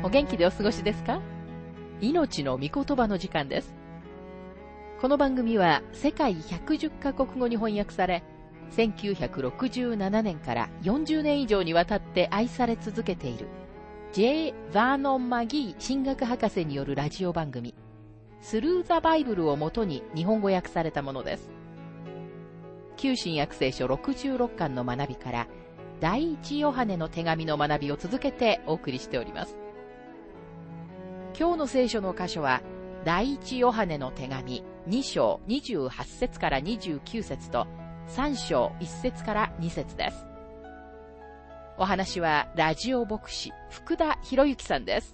お元気でお過ごしですか？命の御言葉の時間です。この番組は世界110カ国語に翻訳され、1967年から40年以上にわたって愛され続けている J. バーノン・マギー神学博士によるラジオ番組スルー・ザ・バイブルをもとに日本語訳されたものです。旧新約聖書66巻の学びから第一ヨハネの手紙の学びを続けてお送りしております。今日の聖書の箇所は第一ヨハネの手紙2章28節から29節と3章1節から2節です。お話はラジオ牧師福田博之さんです。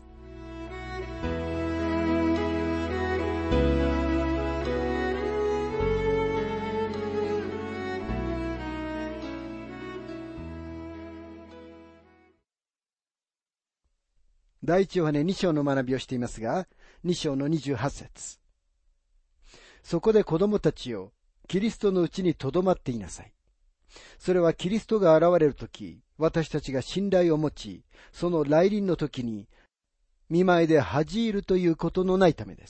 第一ヨハネ2章の学びをしていますが、2章の28節。そこで子供たちよ、キリストのうちにとどまっていなさい。それはキリストが現れるとき、私たちが信頼を持ち、その来臨のときに、見舞いで恥じるということのないためです。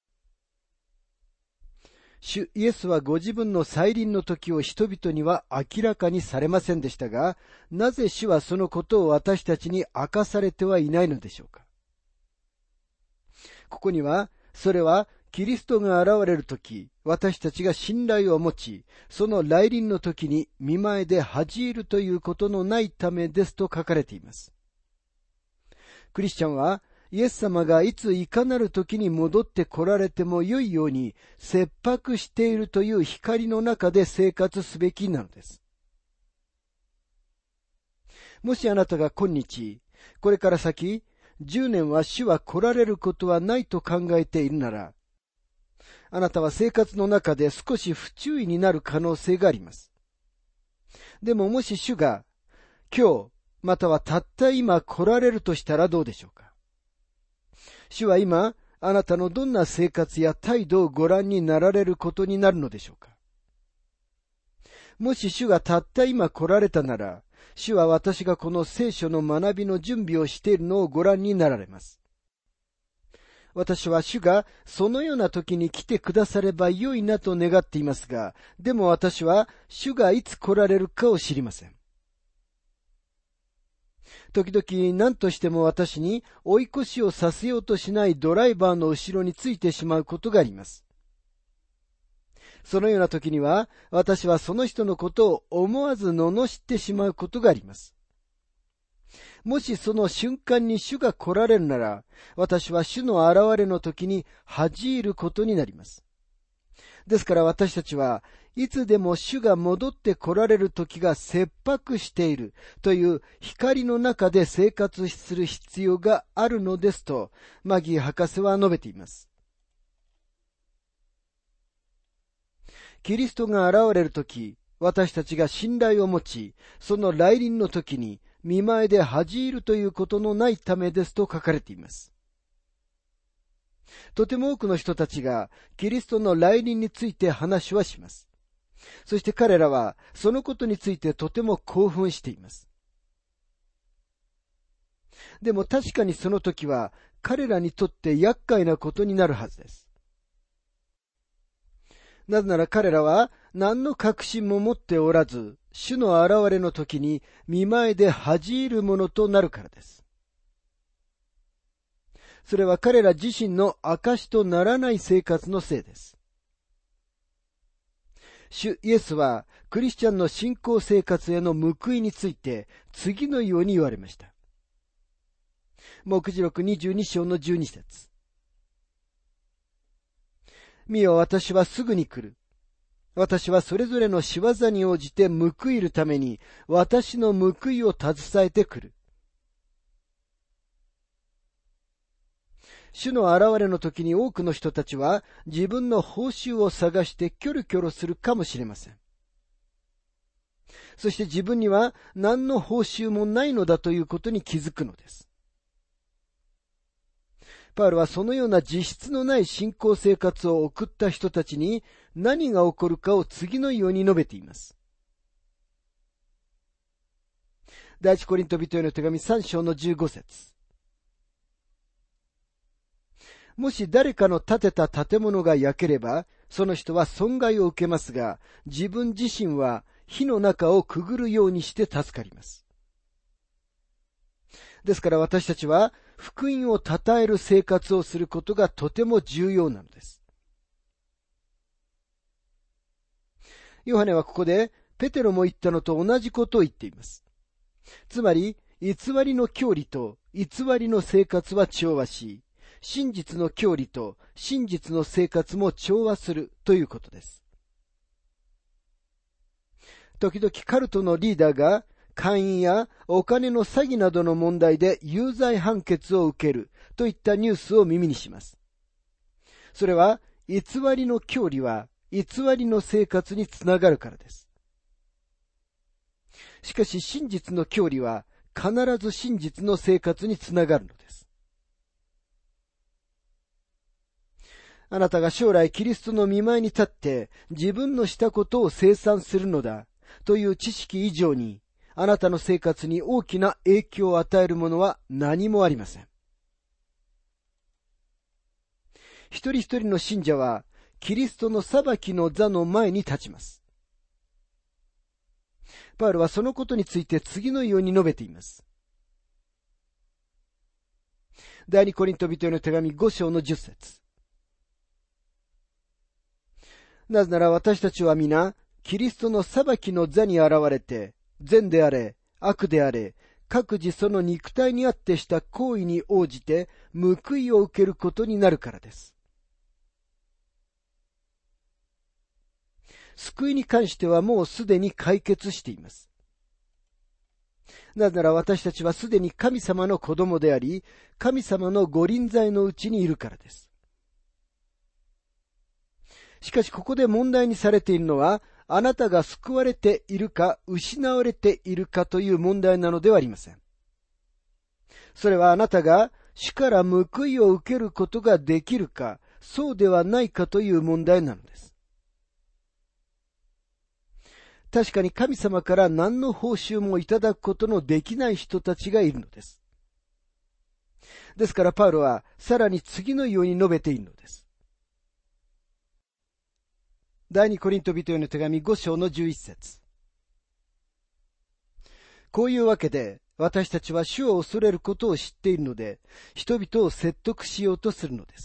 主イエスはご自分の再臨の時を人々には明らかにされませんでしたが、なぜ主はそのことを私たちに明かされてはいないのでしょうか。ここには、それはキリストが現れる時、私たちが信頼を持ち、その来臨の時に見舞いで恥じるということのないためですと書かれています。クリスチャンは、イエス様がいついかなる時に戻って来られても良いように切迫しているという光の中で生活すべきなのです。もしあなたが今日、これから先、10年は主は来られることはないと考えているなら、あなたは生活の中で少し不注意になる可能性があります。でももし主が今日、またはたった今来られるとしたらどうでしょうか。主は今、あなたのどんな生活や態度をご覧になられることになるのでしょうか。もし主がたった今来られたなら、主は私がこの聖書の学びの準備をしているのをご覧になられます。私は主がそのような時に来てくだされば良いなと願っていますが、でも私は主がいつ来られるかを知りません。時々何としても私に追い越しをさせようとしないドライバーの後ろについてしまうことがあります。そのような時には私はその人のことを思わず罵ってしまうことがあります。もしその瞬間に主が来られるなら、私は主の現れの時に恥じることになります。ですから私たちはいつでも主が戻って来られる時が切迫しているという光の中で生活する必要があるのですと、マギー博士は述べています。キリストが現れる時、私たちが信頼を持ち、その来臨の時に見舞いで恥じるということのないためですと書かれています。とても多くの人たちがキリストの来臨について話はします。そして彼らはそのことについてとても興奮しています。でも確かにその時は彼らにとって厄介なことになるはずです。なぜなら彼らは何の確信も持っておらず、主の現れの時に見舞いで恥じるものとなるからです。それは彼ら自身の証とならない生活のせいです。主イエスはクリスチャンの信仰生活への報いについて次のように言われました。黙示録22章の12節。見よ、私はすぐに来る。私はそれぞれの仕業に応じて報いるために私の報いを携えてくる。主の現れの時に多くの人たちは自分の報酬を探してキョロキョロするかもしれません。そして自分には何の報酬もないのだということに気づくのです。パウロはそのような実質のない信仰生活を送った人たちに何が起こるかを次のように述べています。第一コリント人への手紙3章の15節。 もし誰かの建てた建物が焼ければ、その人は損害を受けますが、自分自身は火の中をくぐるようにして助かります。ですから私たちは福音を称える生活をすることがとても重要なのです。ヨハネはここでペテロも言ったのと同じことを言っています。つまり、偽りの教理と偽りの生活は調和し、真実の教理と真実の生活も調和するということです。時々カルトのリーダーが姦淫やお金の詐欺などの問題で有罪判決を受けるといったニュースを耳にします。それは偽りの教理は偽りの生活につながるからです。しかし真実の教理は必ず真実の生活につながるのです。あなたが将来キリストの御前に立って自分のしたことを清算するのだという知識以上に、あなたの生活に大きな影響を与えるものは何もありません。一人一人の信者はキリストの裁きの座の前に立ちます。パウロはそのことについて次のように述べています。第二コリント人への手紙5章の10節。なぜなら私たちは皆、キリストの裁きの座に現れて、善であれ、悪であれ、各自その肉体にあってした行為に応じて報いを受けることになるからです。救いに関してはもうすでに解決しています。なぜなら私たちはすでに神様の子供であり、神様の御臨在のうちにいるからです。しかしここで問題にされているのは、あなたが救われているか失われているかという問題なのではありません。それはあなたが主から報いを受けることができるか、そうではないかという問題なのです。確かに神様から何の報酬もいただくことのできない人たちがいるのです。ですからパウロはさらに次のように述べているのです。第二コリント人への手紙5章の11節。こういうわけで、私たちは主を恐れることを知っているので、人々を説得しようとするのです。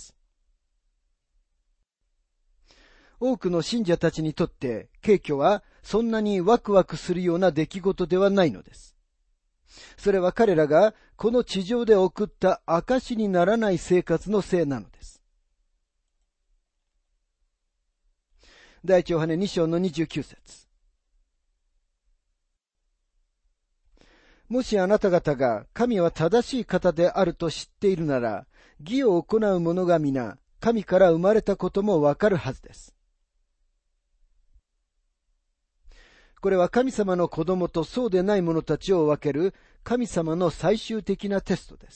多くの信者たちにとって、景挙はそんなにワクワクするような出来事ではないのです。それは彼らがこの地上で送った証にならない生活のせいなのです。第一ヨハネ2章の29節。もしあなた方が神は正しい方であると知っているなら、義を行う者が皆、神から生まれたこともわかるはずです。これは神様の子供とそうでない者たちを分ける神様の最終的なテストです。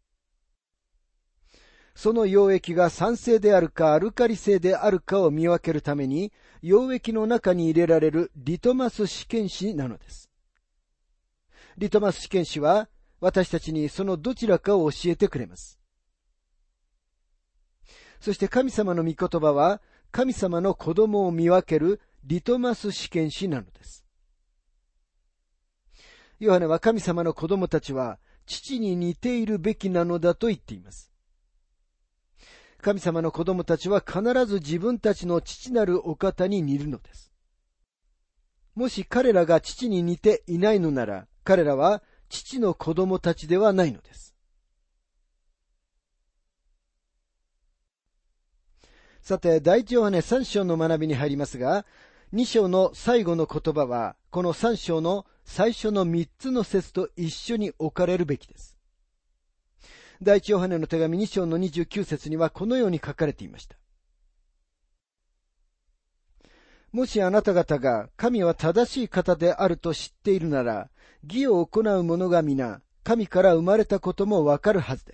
その溶液が酸性であるかアルカリ性であるかを見分けるために、溶液の中に入れられるリトマス試験紙なのです。リトマス試験紙は私たちにそのどちらかを教えてくれます。そして神様の御言葉は神様の子供を見分けるリトマス試験紙なのです。ヨハネは神様の子供たちは父に似ているべきなのだと言っています。神様の子供たちは必ず自分たちの父なるお方に似るのです。もし彼らが父に似ていないのなら、彼らは父の子供たちではないのです。さて、第一ヨハネ3章の学びに入りますが、2章の最後の言葉は、この3章の最初の3つの節と一緒に置かれるべきです。第一ヨハネの手紙2章の29節にはこのように書かれていました。もしあなた方が神は正しい方であると知っているなら、義を行う者が皆、神から生まれたこともわかるはずです。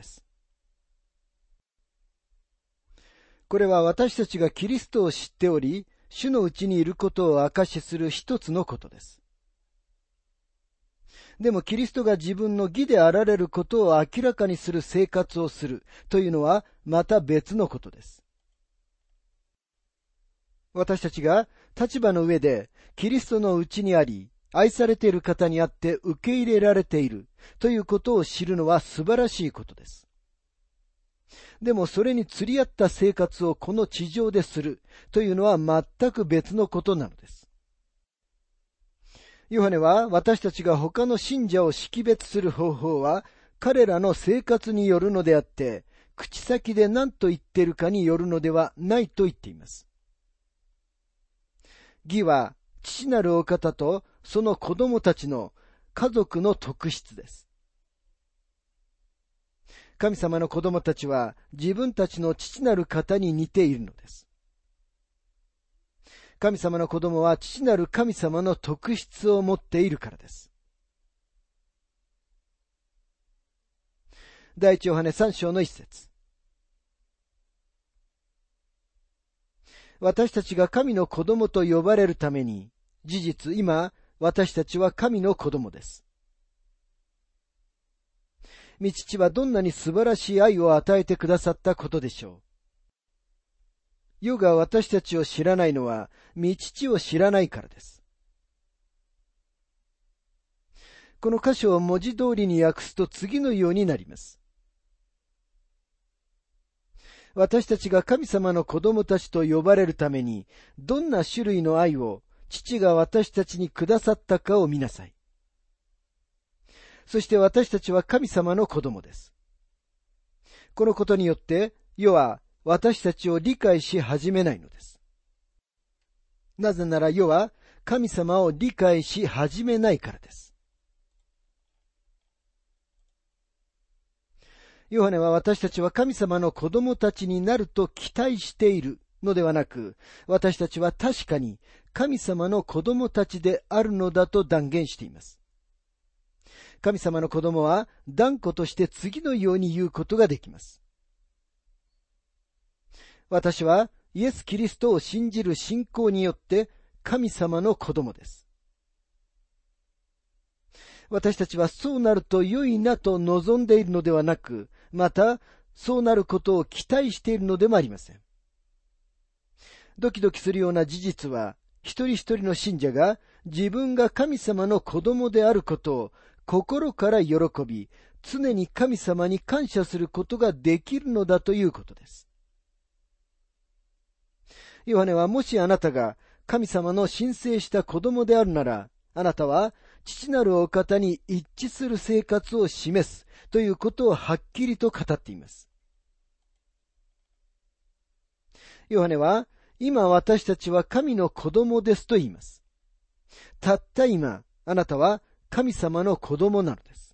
これは私たちがキリストを知っており、主のうちにいることを証しする一つのことです。 でもキリストが自分の義であられることを明らかにする生活をするというのはまた別のことです。私たちが立場の上でキリストのうちにあり、愛されている方にあって受け入れられているということを知るのは素晴らしいことです。でもそれに釣り合った生活をこの地上でするというのは全く別のことなのです。ヨハネは私たちが他の信者を識別する方法は彼らの生活によるのであって、口先で何と言っているかによるのではないと言っています。義は父なるお方とその子供たちの家族の特質です。神様の子供たちは自分たちの父なる方に似ているのです。神様の子供は父なる神様の特質を持っているからです。第一ヨハネ3章の1節。私たちが神の子供と呼ばれるために、事実今、私たちは神の子供です。御父はどんなに素晴らしい愛を与えてくださったことでしょう。世が私たちを知らないのは、御父を知らないからです。この箇所を文字通りに訳すと次のようになります。私たちが神様の子供たちと呼ばれるために、どんな種類の愛を父が私たちにくださったかを見なさい。そして私たちは神様の子供です。このことによって、世は私たちを理解し始めないのです。なぜなら世は神様を理解し始めないからです。ヨハネは私たちは神様の子供たちになると期待しているのではなく、私たちは確かに神様の子供たちであるのだと断言しています。神様の子供は断固として次のように言うことができます。私はイエス・キリストを信じる信仰によって神様の子供です。私たちはそうなると良いなと望んでいるのではなく、またそうなることを期待しているのでもありません。ドキドキするような事実は、一人一人の信者が自分が神様の子供であることを心から喜び、常に神様に感謝することができるのだということです。ヨハネはもしあなたが神様の神聖した子供であるなら、あなたは父なるお方に一致する生活を示すということをはっきりと語っています。ヨハネは、今私たちは神の子供ですと言います。たった今、あなたは神様の子供なのです。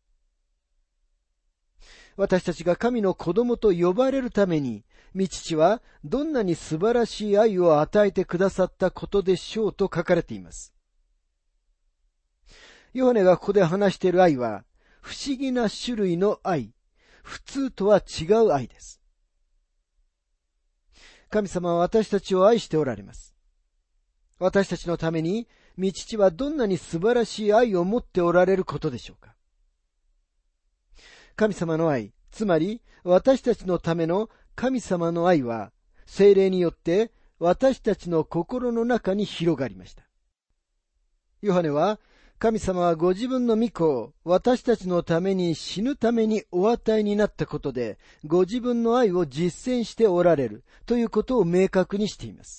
私たちが神の子供と呼ばれるために、御父はどんなに素晴らしい愛を与えてくださったことでしょうと書かれています。ヨハネがここで話している愛は、不思議な種類の愛、普通とは違う愛です。神様は私たちを愛しておられます。私たちのために、御父はどんなに素晴らしい愛を持っておられることでしょうか。神様の愛、つまり私たちのための神様の愛は、聖霊によって私たちの心の中に広がりました。ヨハネは、神様はご自分の御子を私たちのために死ぬためにお与えになったことで、ご自分の愛を実践しておられるということを明確にしています。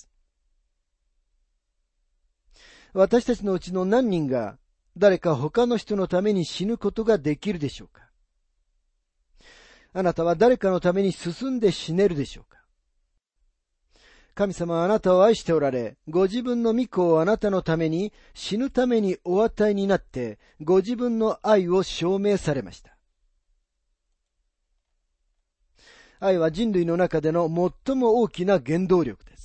私たちのうちの何人が誰か他の人のために死ぬことができるでしょうか。あなたは誰かのために進んで死ねるでしょうか。神様はあなたを愛しておられ、ご自分の御子をあなたのために死ぬためにお与えになって、ご自分の愛を証明されました。愛は人類の中での最も大きな原動力です。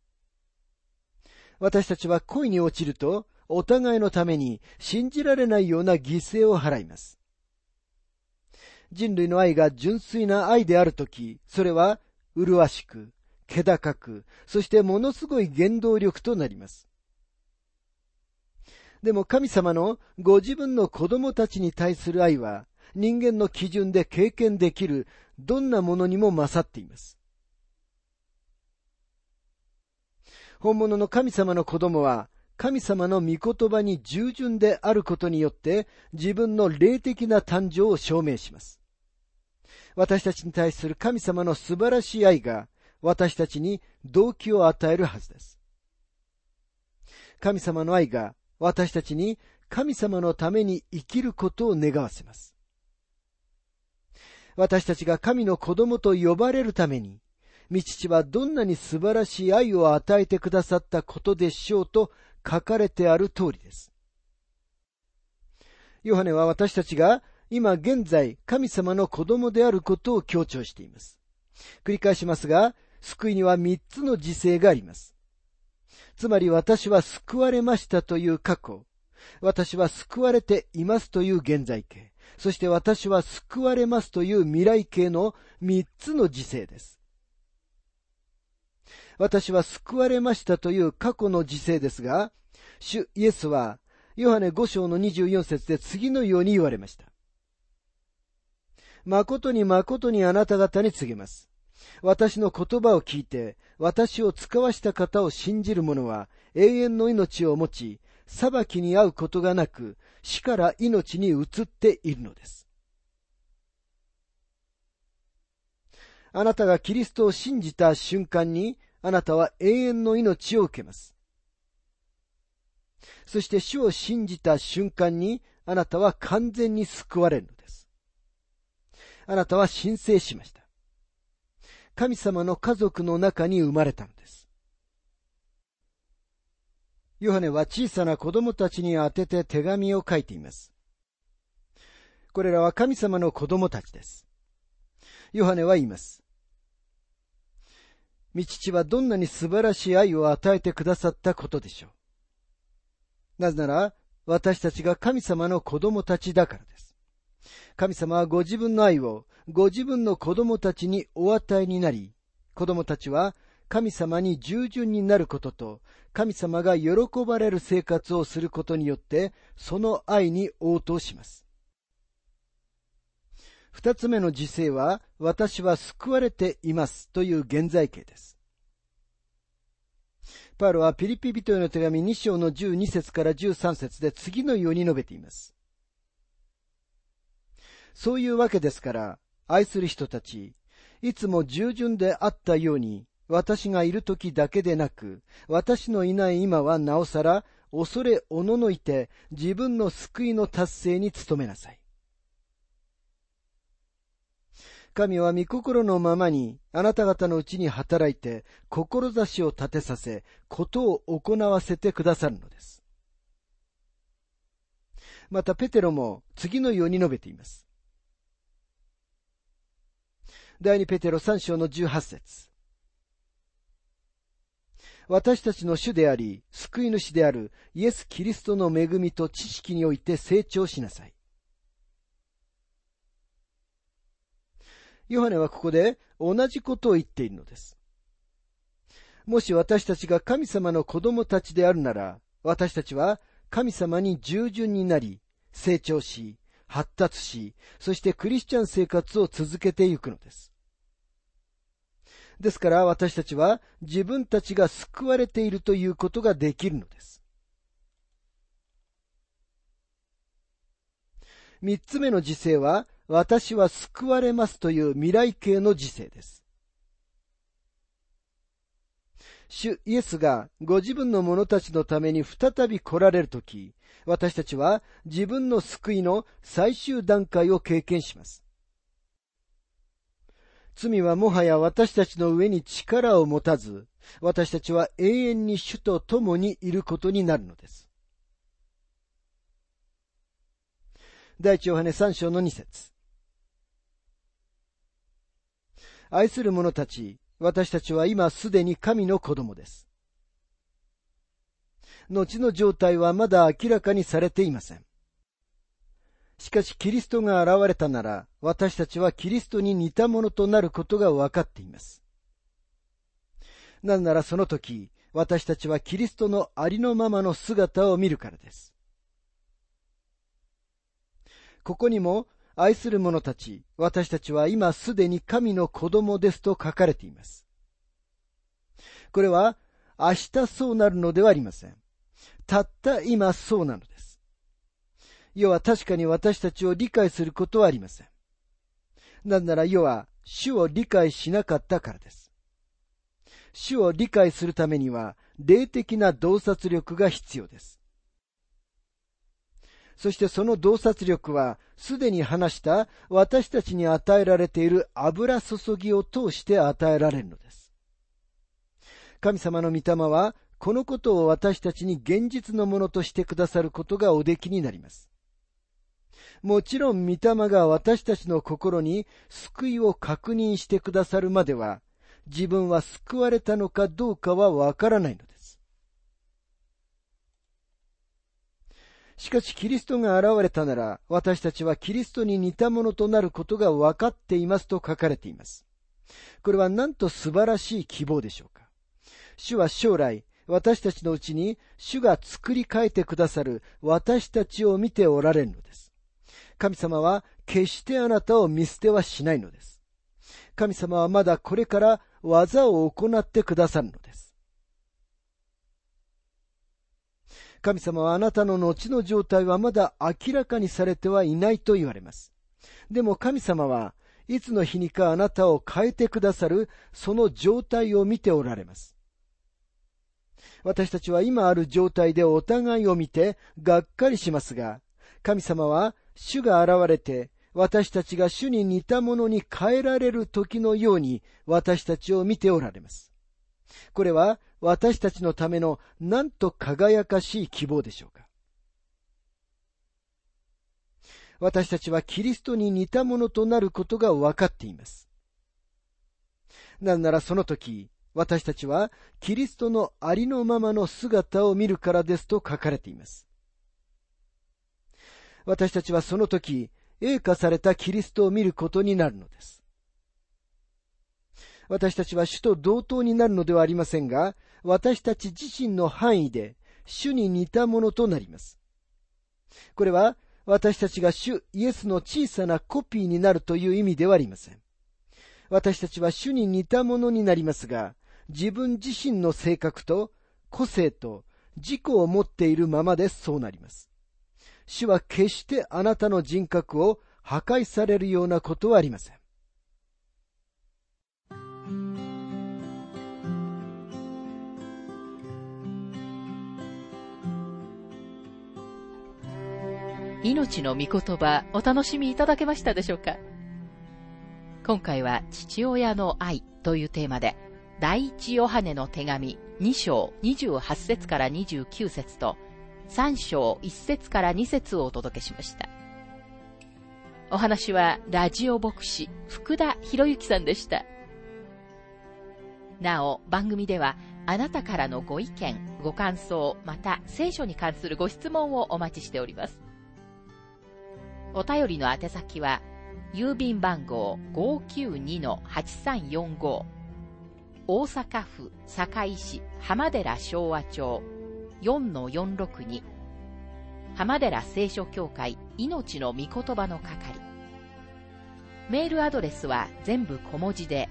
私たちは恋に落ちると、お互いのために信じられないような犠牲を払います。人類の愛が純粋な愛であるとき、それは麗しく、気高く、そしてものすごい原動力となります。 でも神様のご自分の子供たちに対する愛は、人間の基準で経験できるどんなものにも勝っています。本物の神様の子供は、神様の御言葉に従順であることによって自分の霊的な誕生を証明します。私たちに対する神様の素晴らしい愛が私たちに動機を与えるはずです。神様の愛が私たちに神様のために生きることを願わせます。私たちが神の子供と呼ばれるために、御父はどんなに素晴らしい愛を与えてくださったことでしょうと書かれてある通りです。ヨハネは私たちが今現在神様の子供であることを強調しています。繰り返しますが、救いには3つの時世があります。つまり私は救われましたという過去、私は救われていますという現在形、そして私は救われますという未来形の3つの時世です。私は救われましたという過去の時世ですが、主イエスはヨハネ5章の24節で次のように言われました。誠に誠にあなた方に告げます。私の言葉を聞いて、私を使わした方を信じる者は永遠の命を持ち、裁きに遭うことがなく、死から命に移っているのです。あなたがキリストを信じた瞬間に、あなたは永遠の命を受けます。そして主を信じた瞬間に、あなたは完全に救われるのです。あなたは申請しました。神様の家族の中に生まれたのです。ヨハネは小さな子供たちに宛てて手紙を書いています。これらは神様の子供たちです。ヨハネは言います。御父はどんなに素晴らしい愛を与えてくださったことでしょう。なぜなら、私たちが神様の子供たちだからです。神様はご自分の愛をご自分の子供たちにお与えになり、子供たちは神様に従順になることと、神様が喜ばれる生活をすることによって、その愛に応答します。二つ目の時世は、私は救われていますという現在形です。パウロはピリピ人への手紙2章の12節から13節で次のように述べています。そういうわけですから、愛する人たち、いつも従順であったように、私がいる時だけでなく、私のいない今はなおさら、恐れおののいて自分の救いの達成に努めなさい。神は御心のままにあなた方のうちに働いて、志を立てさせ、ことを行わせてくださるのです。またペテロも次のように述べています。第2ペテロ3章の18節。私たちの主であり、救い主であるイエス・キリストの恵みと知識において成長しなさい。ヨハネはここで同じことを言っているのです。もし私たちが神様の子供たちであるなら、私たちは神様に従順になり、成長し、発達し、そしてクリスチャン生活を続けていくのです。ですから私たちは自分たちが救われているということができるのです。三つ目の時世は、私は救われますという未来形の時世です。主イエスがご自分の者たちのために再び来られるとき、私たちは自分の救いの最終段階を経験します。罪はもはや私たちの上に力を持たず、私たちは永遠に主と共にいることになるのです。第一ヨハネ3章の2節。愛する者たち、私たちは今すでに神の子供です。後の状態はまだ明らかにされていません。しかしキリストが現れたなら、私たちはキリストに似たものとなることが分かっています。なぜならその時、私たちはキリストのありのままの姿を見るからです。 ここにも、愛する者たち、私たちは今すでに神の子供ですと書かれています。これは、明日そうなるのではありません。たった今そうなのです。世は確かに私たちを理解することはありません。なぜなら世は主を理解しなかったからです。主を理解するためには霊的な洞察力が必要です。そしてその洞察力はすでに話した私たちに与えられている油注ぎを通して与えられるのです。神様の御霊はこのことを私たちに現実のものとしてくださることがおできになります。もちろん御霊が私たちの心に救いを確認してくださるまでは、自分は救われたのかどうかはわからないのです。しかしキリストが現れたなら、私たちはキリストに似たものとなることが分かっていますと書かれています。これはなんと素晴らしい希望でしょうか。主は将来、私たちのうちに主が作り変えてくださる私たちを見ておられるのです。神様は決してあなたを見捨てはしないのです。神様はまだこれから技を行ってくださるのです。神様はあなたの後の状態はまだ明らかにされてはいないと言われます。でも神様はいつの日にかあなたを変えてくださるその状態を見ておられます。私たちは今ある状態でお互いを見てがっかりしますが、神様は主が現れて私たちが主に似たものに変えられる時のように私たちを見ておられます。これは私たちのためのなんと輝かしい希望でしょうか。私たちはキリストに似たものとなることが分かっています。なぜならその時、私たちはキリストのありのままの姿を見るからですと書かれています。私たちはその時、栄華されたキリストを見ることになるのです。私たちは主と同等になるのではありませんが、私たち自身の範囲で主に似たものとなります。これは私たちが主イエスの小さなコピーになるという意味ではありません。私たちは主に似たものになりますが、自分自身の性格と個性と自己を持っているままでそうなります。主は決してあなたの人格を破壊されるようなことはありません。 命の御言葉、お楽しみいただけましたでしょうか。今回は父親の愛というテーマで、第一ヨハネの手紙2章28節から29節と3章1節から2節をお届けしました。お話はラジオ牧師福田博之さんでした。なお、番組ではあなたからのご意見、ご感想、また聖書に関するご質問をお待ちしております。お便りの宛先は、郵便番号 592-8345 大阪府堺市浜寺昭和町 4-462 浜寺聖書協会命の御言葉の係。メールアドレスは全部小文字で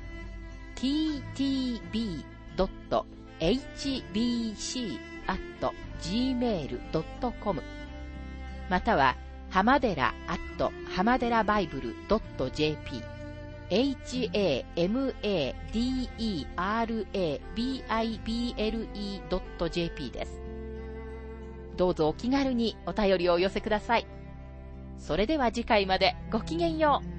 ttb.hbc@gmail.com または浜寺浜寺バイブル .jp hamaderabible.jp です。どうぞお気軽にお便りをお寄せください。それでは次回までごきげんよう。